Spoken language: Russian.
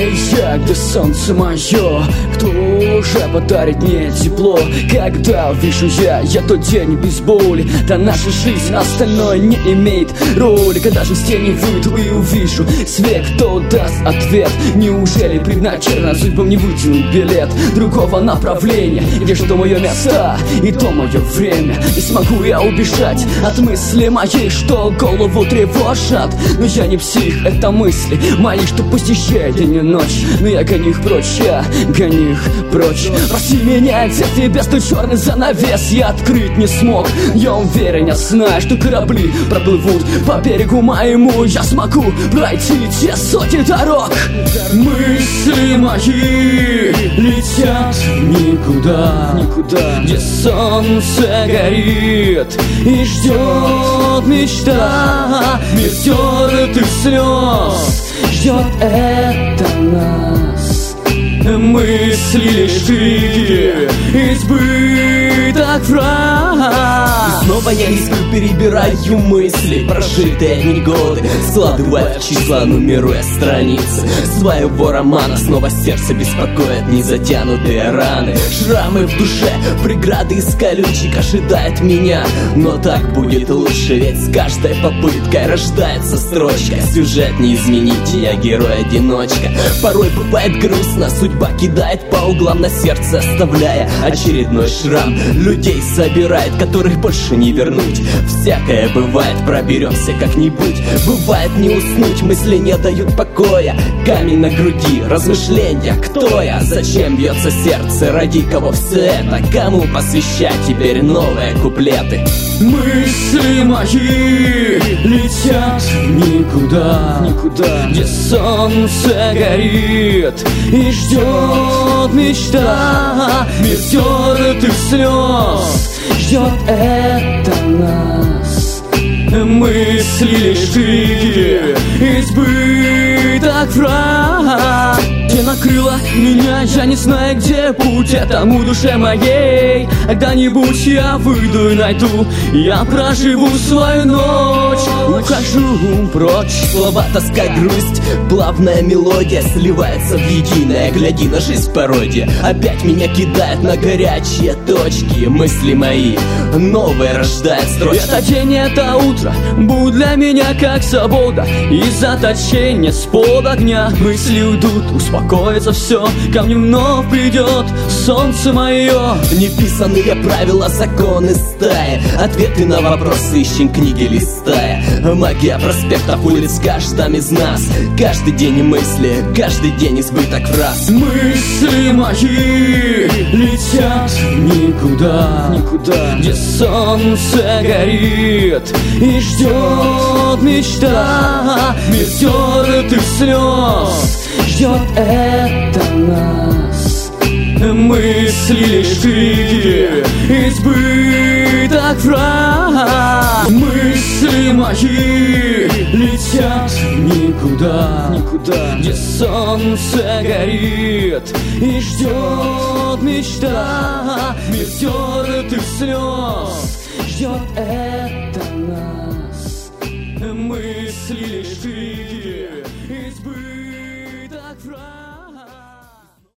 Эй, я, где солнце мое? Кто уже подарит мне тепло? Когда увижу я тот день без боли. Да наша жизнь, остальное не имеет роли. Когда же с тени выйду и увижу свет, кто даст ответ? Неужели предначертано судьбам не вытянуть билет другого направления? Где же то мое место и то мое время? Не смогу я убежать от мысли моей, что голову тревожат. Но я не псих, это мысли мои, что посещают день и ночь. Но я гоню их прочь, я гоню их прочь. Прости меня, где ты без той черный занавес я открыть не смог. Я уверен, я знаю, что корабли проплывут по берегу моему. Я смогу пройти те сотни дорог. Мысли мои летят никуда, где солнце горит и ждет мечта. Мир стертых слез ждет это нас. Мысли лишь крики, избыток фраз. Снова я рискую, перебираю мысли, прожитые одни годы, складывая в числа, нумеруя страницы своего романа. Снова сердце беспокоит незатянутые раны, шрамы в душе, преграды из колючек ожидает меня. Но так будет лучше, ведь с каждой попыткой рождается строчка. Сюжет не изменить, я герой-одиночка. Порой бывает грустно, судьба кидает по углам на сердце, оставляя очередной шрам. Людей собирает, которых больше не вернуть. Всякое бывает, проберемся как-нибудь. Бывает не уснуть, мысли не дают покоя. Камень на груди, размышления, кто я? Зачем бьется сердце, ради кого все это? Кому посвящать теперь новые куплеты? Мысли мои летят никуда, где солнце горит и ждет мечта. Мир стертых слез ждет это нас. Мысли лишь крики, избыток фраз. Где накрыла меня, я не знаю, где путь этому душе моей. Когда-нибудь я выйду и найду, я проживу свою ночь. Ухожу прочь. Слова, тоска, грусть, плавная мелодия сливается в единое. Гляди на жизнь пародия, опять меня кидает на горячие точки. Мысли мои новые рождает строчки. Это день, это утро будет для меня как свобода. Из заточения с-под огня мысли уйдут, успокоится все, ко мне вновь придет солнце мое. Неписанные правила, законы стаи, ответы на вопросы ищем книги листая. Магия проспектов улиц в каждом из нас. Каждый день мысли, каждый день избыток фраз. Мысли мои летят никуда, где солнце горит и ждет мечта. Мир стертых слез ждет это нас. Мысли лишь крики, избыток фраз. Мысли мои летят никуда, где солнце горит и ждет мечта. Мир стертых слез ждет это нас. Мысли лишь крики.